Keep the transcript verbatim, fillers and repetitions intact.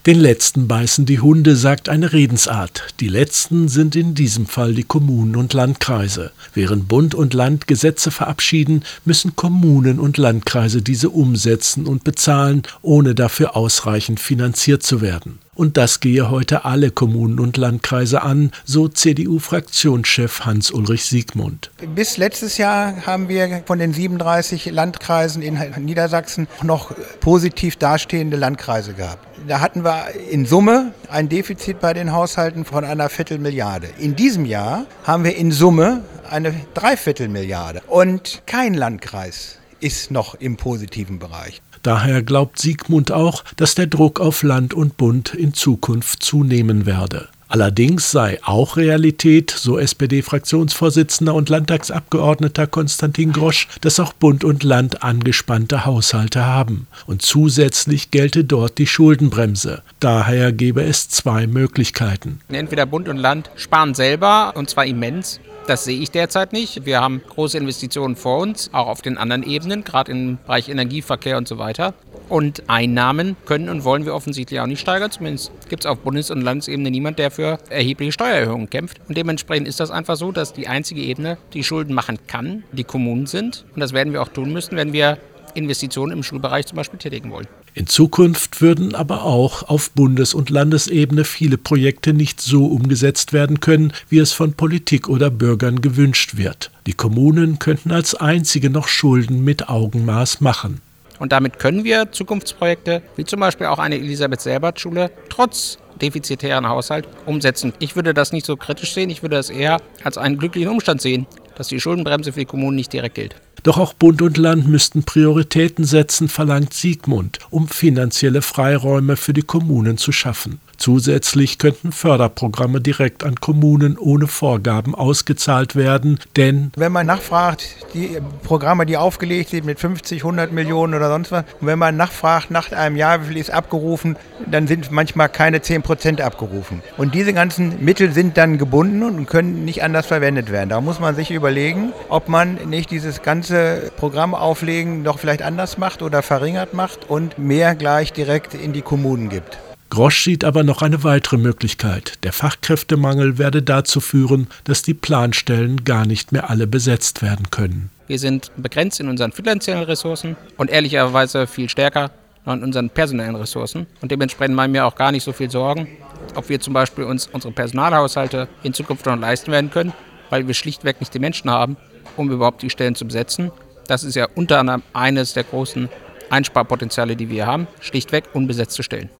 Den Letzten beißen die Hunde, sagt eine Redensart. Die Letzten sind in diesem Fall die Kommunen und Landkreise. Während Bund und Land Gesetze verabschieden, müssen Kommunen und Landkreise diese umsetzen und bezahlen, ohne dafür ausreichend finanziert zu werden. Und das gehe heute alle Kommunen und Landkreise an, so C D U-Fraktionschef Hans-Ulrich Siegmund. Bis letztes Jahr haben wir von den siebenunddreißig Landkreisen in Niedersachsen noch positiv dastehende Landkreise gehabt. Da hatten wir in Summe ein Defizit bei den Haushalten von einer Viertelmilliarde. In diesem Jahr haben wir in Summe eine Dreiviertelmilliarde. Und kein Landkreis ist noch im positiven Bereich. Daher glaubt Siegmund auch, dass der Druck auf Land und Bund in Zukunft zunehmen werde. Allerdings sei auch Realität, so S P D-Fraktionsvorsitzender und Landtagsabgeordneter Konstantin Grosch, dass auch Bund und Land angespannte Haushalte haben. Und zusätzlich gelte dort die Schuldenbremse. Daher gäbe es zwei Möglichkeiten. Entweder Bund und Land sparen selber, und zwar immens. Das sehe ich derzeit nicht. Wir haben große Investitionen vor uns, auch auf den anderen Ebenen, gerade im Bereich Energieverkehr und so weiter. Und Einnahmen können und wollen wir offensichtlich auch nicht steigern. Zumindest gibt es auf Bundes- und Landesebene niemand, der für erhebliche Steuererhöhungen kämpft. Und dementsprechend ist das einfach so, dass die einzige Ebene, die Schulden machen kann, die Kommunen sind. Und das werden wir auch tun müssen, wenn wir Investitionen im Schulbereich zum Beispiel tätigen wollen. In Zukunft würden aber auch auf Bundes- und Landesebene viele Projekte nicht so umgesetzt werden können, wie es von Politik oder Bürgern gewünscht wird. Die Kommunen könnten als einzige noch Schulden mit Augenmaß machen. Und damit können wir Zukunftsprojekte, wie zum Beispiel auch eine Elisabeth-Selbert-Schule, trotz defizitären Haushalt umsetzen. Ich würde das nicht so kritisch sehen, ich würde das eher als einen glücklichen Umstand sehen, dass die Schuldenbremse für die Kommunen nicht direkt gilt. Doch auch Bund und Land müssten Prioritäten setzen, verlangt Siegmund, um finanzielle Freiräume für die Kommunen zu schaffen. Zusätzlich könnten Förderprogramme direkt an Kommunen ohne Vorgaben ausgezahlt werden, denn wenn man nachfragt, die Programme, die aufgelegt sind mit fünfzig, hundert Millionen oder sonst was, und wenn man nachfragt nach einem Jahr, wie viel ist abgerufen, dann sind manchmal keine zehn Prozent abgerufen. Und diese ganzen Mittel sind dann gebunden und können nicht anders verwendet werden. Da muss man sich überlegen, ob man nicht dieses ganze Programm auflegen noch vielleicht anders macht oder verringert macht und mehr gleich direkt in die Kommunen gibt. Grosch sieht aber noch eine weitere Möglichkeit. Der Fachkräftemangel werde dazu führen, dass die Planstellen gar nicht mehr alle besetzt werden können. Wir sind begrenzt in unseren finanziellen Ressourcen und ehrlicherweise viel stärker noch in unseren personellen Ressourcen. Und dementsprechend machen wir auch gar nicht so viel Sorgen, ob wir zum Beispiel uns unsere Personalhaushalte in Zukunft noch leisten werden können, weil wir schlichtweg nicht die Menschen haben, um überhaupt die Stellen zu besetzen. Das ist ja unter anderem eines der großen Einsparpotenziale, die wir haben, schlichtweg unbesetzte Stellen.